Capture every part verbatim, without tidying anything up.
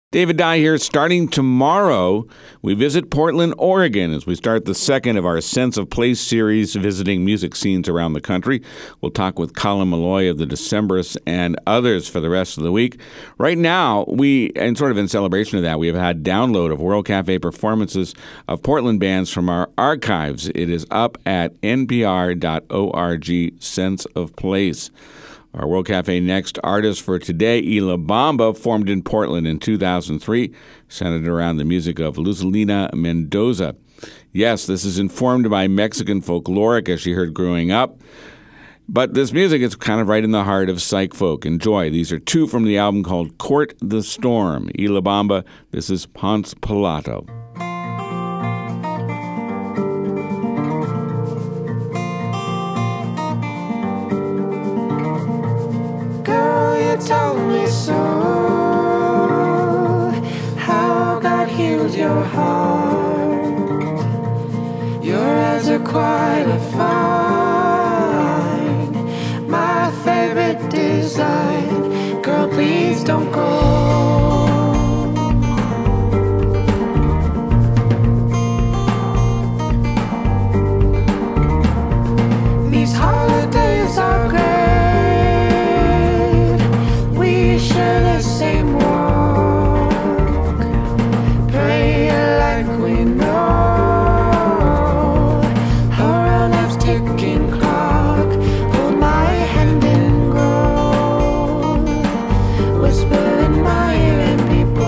David Dye here. Starting tomorrow, we visit Portland, Oregon as we start the second of our Sense of Place series visiting music scenes around the country. We'll talk with Colin Meloy of the Decemberists and others for the rest of the week. Right now, we, and sort of in celebration of that, we have had download of World Cafe performances of Portland bands from our archives. It is up at n p r dot org, Sense of Place. Our World Cafe Next artist for today, Y La Bamba, formed in Portland in two thousand three, centered around the music of Luzalina Mendoza. Yes, this is informed by Mexican folkloric, as she heard growing up, but this music is kind of right in the heart of psych folk. Enjoy. These are two from the album called Court the Storm. Y La Bamba, this is Ponce Pilato. Tell me so, how God healed your heart. Your eyes are quite a fine, my favorite design. Girl, please don't go. These holidays are great. The same walk, pray like we know. Our life's ticking clock. Hold my hand and grow. Whisper in my ear and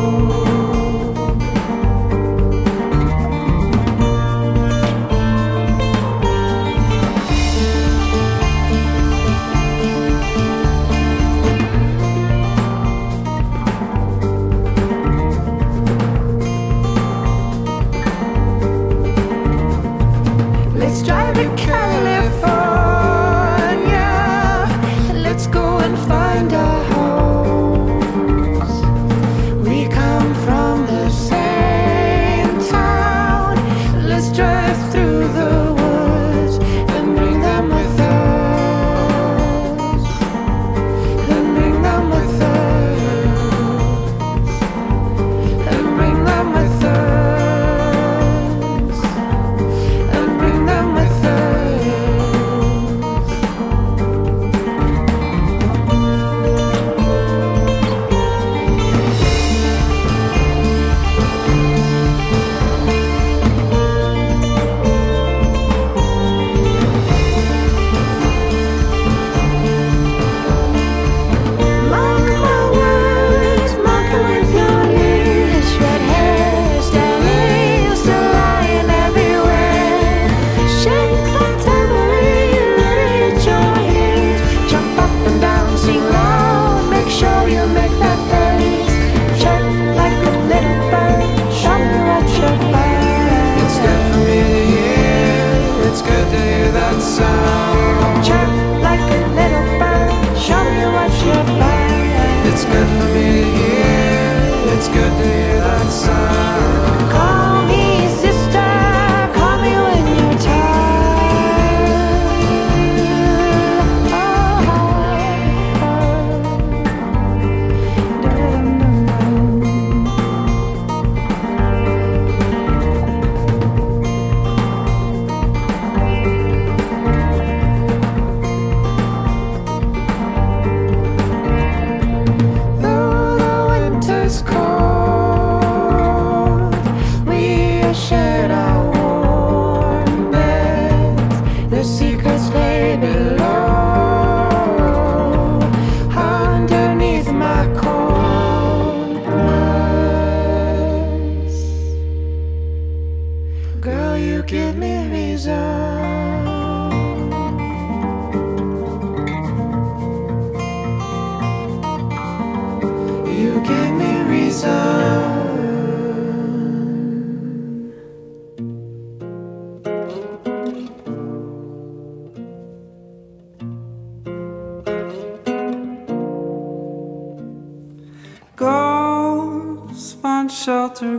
shelter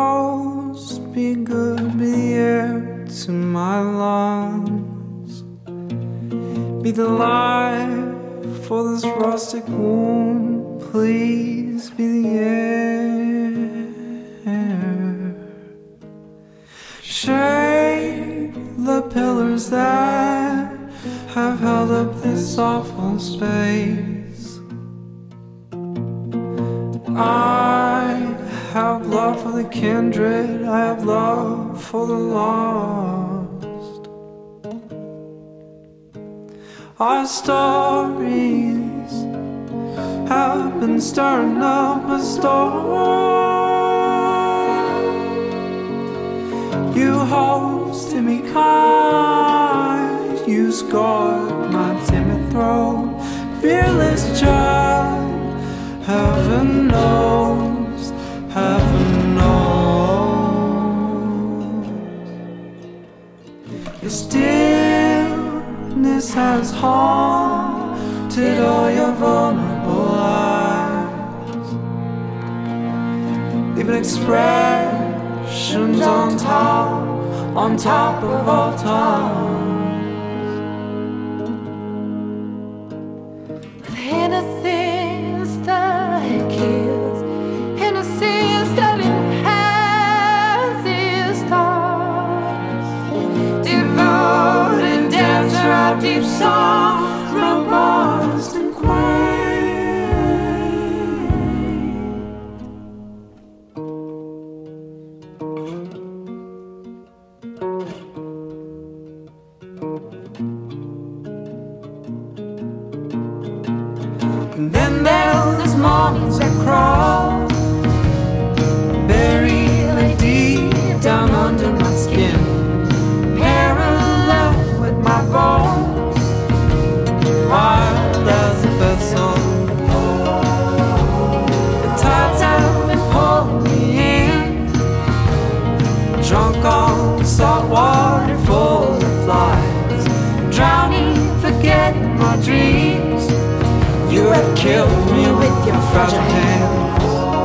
goes, be good, be the air to my lungs, be the life for this rustic womb, please be the air. up this awful space. I have love for the kindred, I have love for the lost. Our stories have been stirring up a storm. You hosted me kind, you scored my timid throat. Fearless child, heaven knows, heaven knows. Your stillness has haunted all your vulnerable eyes, leaving expressions on top, on top of all time. Innocence that kills, innocence that enhances thoughts. Devoted dancer of deep song, robust and quaint. And then there's mornings that crawl, buried deep down under my skin, parallel with my bones, wild as a vessel. The tides have been pulling me in, drunk on salt water full of flies, drowning, forgetting my dreams. You have killed me with your fragile hands,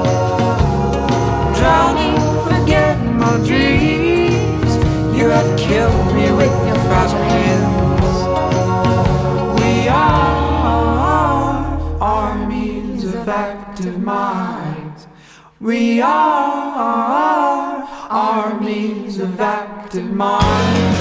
drowning, forgetting my dreams. You have killed me with your fragile hands. We are armies of active minds. We are armies of active minds.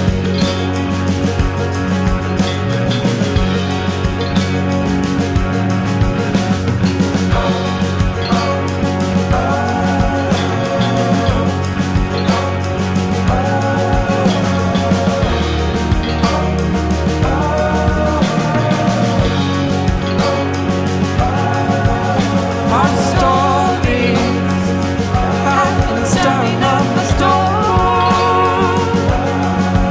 Starting up a storm.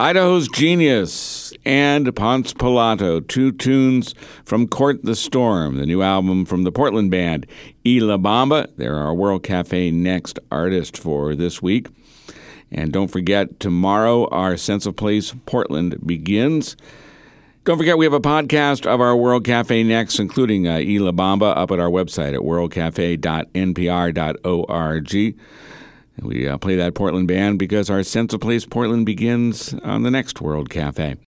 Idaho's Genius and Ponce Pilato, two tunes from Court the Storm, the new album from the Portland band Y La Bamba. They're our World Cafe Next artist for this week. And don't forget, tomorrow our Sense of Place Portland begins. Don't forget, we have a podcast of our World Cafe Next, including uh, Y La Bamba, up at our website at world cafe dot n p r dot org. We uh, play that Portland band because our Sense of Place Portland begins on the next World Cafe.